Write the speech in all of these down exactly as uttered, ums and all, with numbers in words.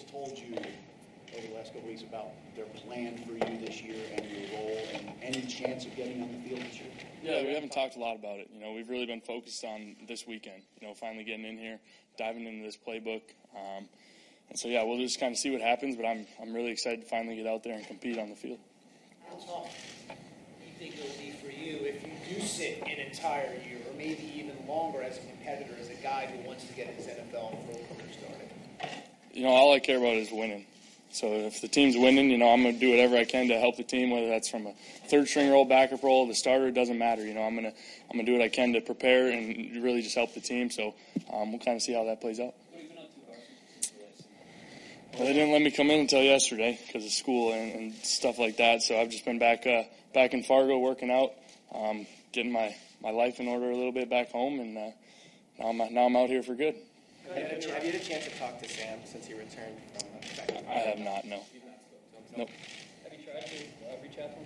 told you over the last couple weeks about their plan for you this year and your role and any chance of getting on the field this year? Yeah, we haven't talked a lot about it. You know, we've really been focused on this weekend, you know, finally getting in here, diving into this playbook. Um, and so, yeah, we'll just kind of see what happens, but I'm I'm really excited to finally get out there and compete on the field. How tough do you think it'll be for you if you do sit an entire year or maybe even longer as a competitor, as a guy who wants to get his N F L and pro career started? You know, all I care about is winning. So if the team's winning, you know, I'm going to do whatever I can to help the team, whether that's from a third-string role, backup role, the starter, it doesn't matter. You know, I'm going to I'm going to do what I can to prepare and really just help the team. So um, we'll kind of see how that plays out. What have you been up to, Carson? Well, they didn't let me come in until yesterday because of school and, and stuff like that. So I've just been back uh, back in Fargo working out, um, getting my, my life in order a little bit back home, and uh, now I'm now I'm out here for good. Have you, had a, have you had a chance to talk to Sam since he returned from uh, back? I have not, no. You've not spoken to him? Nope. Have you tried to uh, reach out to him?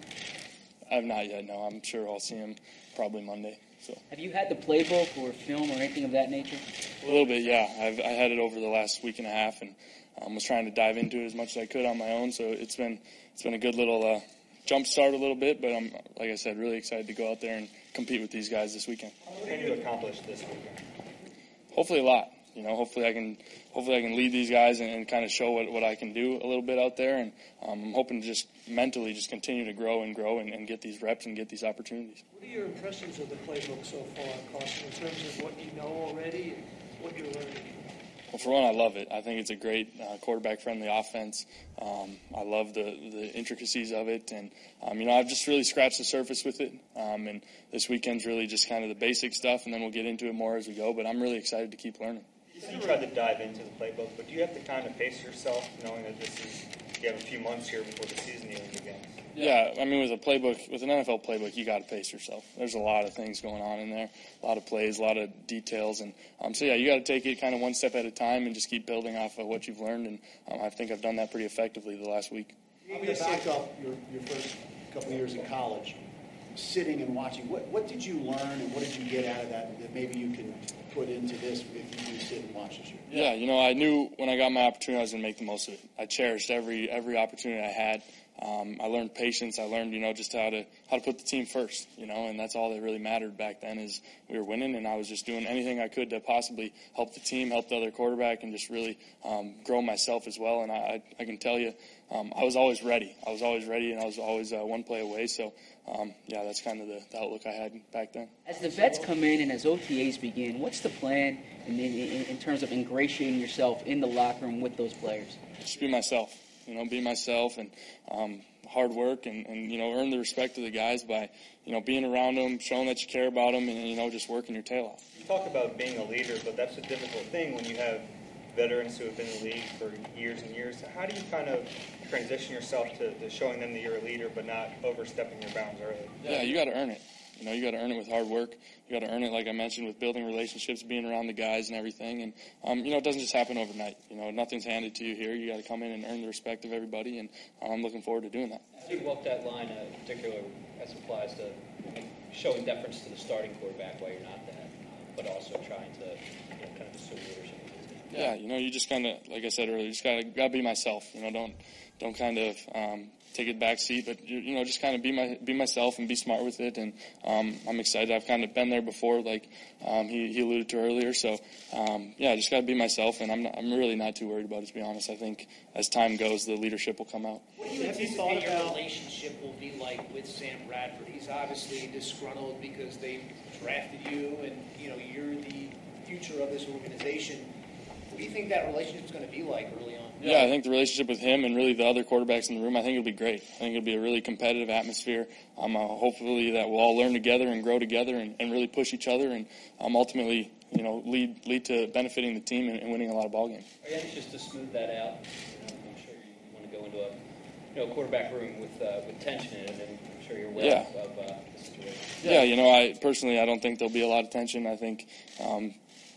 I have not yet, no. I'm sure I'll see him probably Monday. So Have you had the playbook or film or anything of that nature? a little bit, yeah. I've I had it over the last week and a half, and um, was trying to dive into it as much as I could on my own. So it's been it's been a good little uh, jump start a little bit, but I'm like I said, really excited to go out there and compete with these guys this weekend. What can you accomplish this weekend? Hopefully a lot. You know, hopefully I can hopefully I can lead these guys and, and kind of show what, what I can do a little bit out there. And um, I'm hoping to just mentally just continue to grow and grow and, and get these reps and get these opportunities. What are your impressions of the playbook so far, Carson, in terms of what you know already and what you're learning? Well, for one, I love it. I think it's a great uh, quarterback-friendly offense. Um, I love the, the intricacies of it. And, um, you know, I've just really scratched the surface with it. Um, and this weekend's really just kind of the basic stuff, and then we'll get into it more as we go. But I'm really excited to keep learning. You tried to dive into the playbook, but do you have to kind of pace yourself, knowing that this is you have a few months here before the season even begins? Yeah, I mean, with a playbook, with an N F L playbook, you got to pace yourself. There's a lot of things going on in there, a lot of plays, a lot of details, and um, so yeah, you got to take it kind of one step at a time and just keep building off of what you've learned. And um, I think I've done that pretty effectively the last week. Being the backup your, your first couple of years in college, sitting and watching, what what did you learn and what did you get out of that that maybe you can put into this if you do sit and watch this year? Yeah, you know, I knew when I got my opportunity I was going to make the most of it. I cherished every every opportunity I had. Um, I learned patience. I learned, you know, just how to how to put the team first, you know, and that's all that really mattered back then is we were winning, and I was just doing anything I could to possibly help the team, help the other quarterback, and just really um, grow myself as well. And I, I, I can tell you, um, I was always ready. I was always ready, and I was always uh, one play away. So, um, yeah, that's kind of the, the outlook I had back then. As the vets come in and as O T As begin, what's the plan in, in, in terms of ingratiating yourself in the locker room with those players? Just be myself. You know, be myself and um, hard work and, and, you know, earn the respect of the guys by, you know, being around them, showing that you care about them, and, you know, just working your tail off. You talk about being a leader, but that's a difficult thing when you have veterans who have been in the league for years and years. How do you kind of transition yourself to, to showing them that you're a leader but not overstepping your bounds early? Yeah, you got to earn it. You know, you got to earn it with hard work. You got to earn it, like I mentioned, with building relationships, being around the guys and everything. And, um, you know, it doesn't just happen overnight. You know, nothing's handed to you here. You got to come in and earn the respect of everybody, and I'm looking forward to doing that. How do you walk that line, uh, in particular, as applies to showing deference to the starting quarterback while you're not that, but also trying to, you know, kind of assume leadership? Yeah, you know, you just kind of, like I said earlier, you just got to got to be myself. You know, don't don't kind of um, take a back seat, but you, you know, just kind of be my be myself and be smart with it. And um, I'm excited. I've kind of been there before, like um, he, he alluded to earlier. So um, yeah, I just got to be myself, and I'm not, I'm really not too worried about it, to be honest. I think as time goes, the leadership will come out. What do you anticipate your relationship will be like with Sam Bradford? He's obviously disgruntled because they drafted you, and you know you're the future of this organization. What do you think that relationship is going to be like early on? Yeah, I think the relationship with him and really the other quarterbacks in the room, I think it'll be great. I think it'll be a really competitive atmosphere. Um, uh, hopefully that we'll all learn together and grow together and, and really push each other and um, ultimately, you know, lead lead to benefiting the team and, and winning a lot of ball games. Are you anxious to smooth that out? You know, I'm sure you want to go into a you know quarterback room with uh, with tension in it, and I'm sure you're aware yeah. of uh, the situation. Yeah, you know, I personally I don't think there'll be a lot of tension. I think. Um,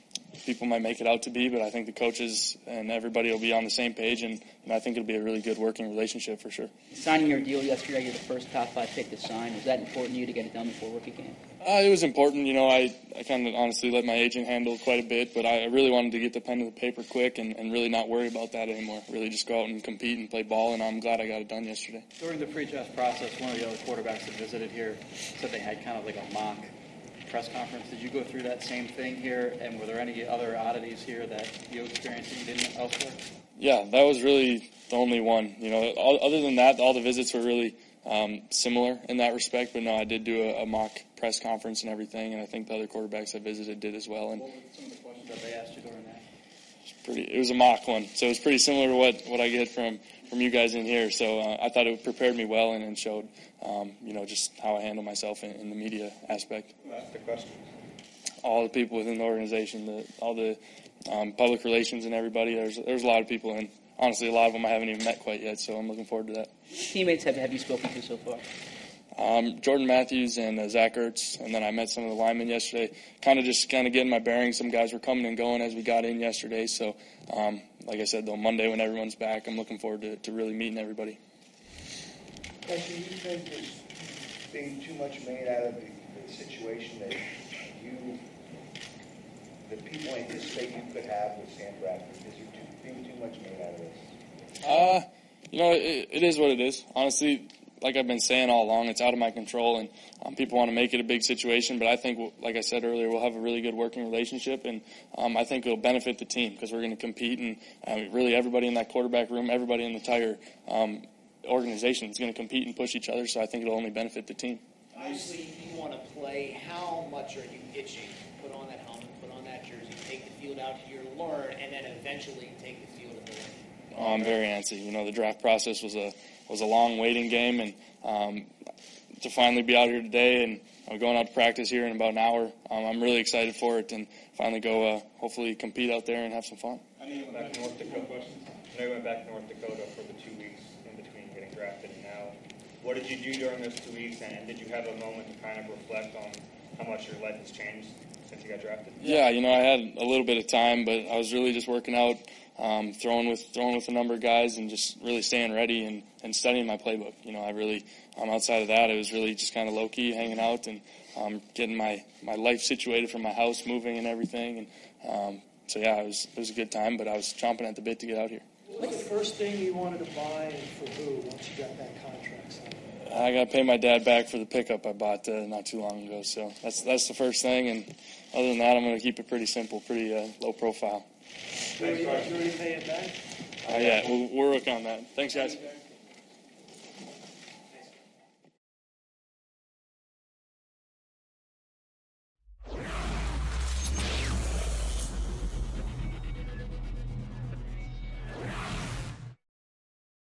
people might make it out to be, but I think the coaches and everybody will be on the same page, and, and I think it'll be a really good working relationship for sure. Signing your deal yesterday, you're the first top five pick to sign. Was that important to you to get it done before rookie camp? Uh, it was important. You know, I, I kind of honestly let my agent handle quite a bit, but I really wanted to get the pen to the paper quick and, and really not worry about that anymore. Really just go out and compete and play ball, and I'm glad I got it done yesterday. During the pre-draft process, one of the other quarterbacks that visited here said they had kind of like a mock press conference. Did you go through that same thing here, and were there any other oddities here that you experienced that you didn't elsewhere? Yeah, that was really the only one. You know, all, other than that, all the visits were really um, similar in that respect. But no, I did do a, a mock press conference and everything, and I think the other quarterbacks I visited did as well. And what were some of the questions that they asked you during that? It was pretty. It was a mock one, so it was pretty similar to what, what I get from, from you guys in here. So uh, I thought it prepared me well and, and showed, um, you know, just how I handle myself in, in the media aspect. That's the question. All the people within the organization, the, all the um, public relations and everybody. There's there's a lot of people, and honestly, a lot of them I haven't even met quite yet. So I'm looking forward to that. Teammates have, have you spoken to so far? Um, Jordan Matthews and uh, Zach Ertz, and then I met some of the linemen yesterday. Kind of just kind of getting my bearings. Some guys were coming and going as we got in yesterday. So, um, like I said, though, Monday when everyone's back, I'm looking forward to, to really meeting everybody. Actually, you think there's being too much made out of the, the situation that you, that people anticipate you could have with Sam Bradford? Is there too, being too much made out of this? Uh, you know, it, it is what it is. Honestly, like I've been saying all along, it's out of my control, and um, people want to make it a big situation. But I think, like I said earlier, we'll have a really good working relationship, and um, I think it'll benefit the team because we're going to compete, and uh, really everybody in that quarterback room, everybody in the entire um, organization is going to compete and push each other. So I think it'll only benefit the team. Obviously, you want to play. How much are you itching? Put on that helmet, put on that jersey, take the field out here, learn, and then eventually take the field in the win. Oh, I'm very antsy. You know, the draft process was a was a long waiting game, and um, to finally be out here today and uh, going out to practice here in about an hour, um, I'm really excited for it, and finally go uh, hopefully compete out there and have some fun. I know you went back to North Dakota. I know you went back to North Dakota for the two weeks in between getting drafted and now. What did you do during those two weeks, and did you have a moment to kind of reflect on how much your life has changed since you got drafted? Yeah, you know, I had a little bit of time, but I was really just working out, um, throwing with throwing with a number of guys, and just really staying ready and, and studying my playbook. You know, I really, um, outside of that, it was really just kind of low key, hanging out and um, getting my, my life situated from my house, moving and everything. And um, so yeah, it was it was a good time, but I was chomping at the bit to get out here. What was the first thing you wanted to buy and for who once you got that contract signed? I got to pay my dad back for the pickup I bought uh, not too long ago. So that's that's the first thing. And other than that, I'm going to keep it pretty simple, pretty uh, low profile. You already, you already pay it back? Uh, yeah, we'll, we'll work on that. Thanks, guys.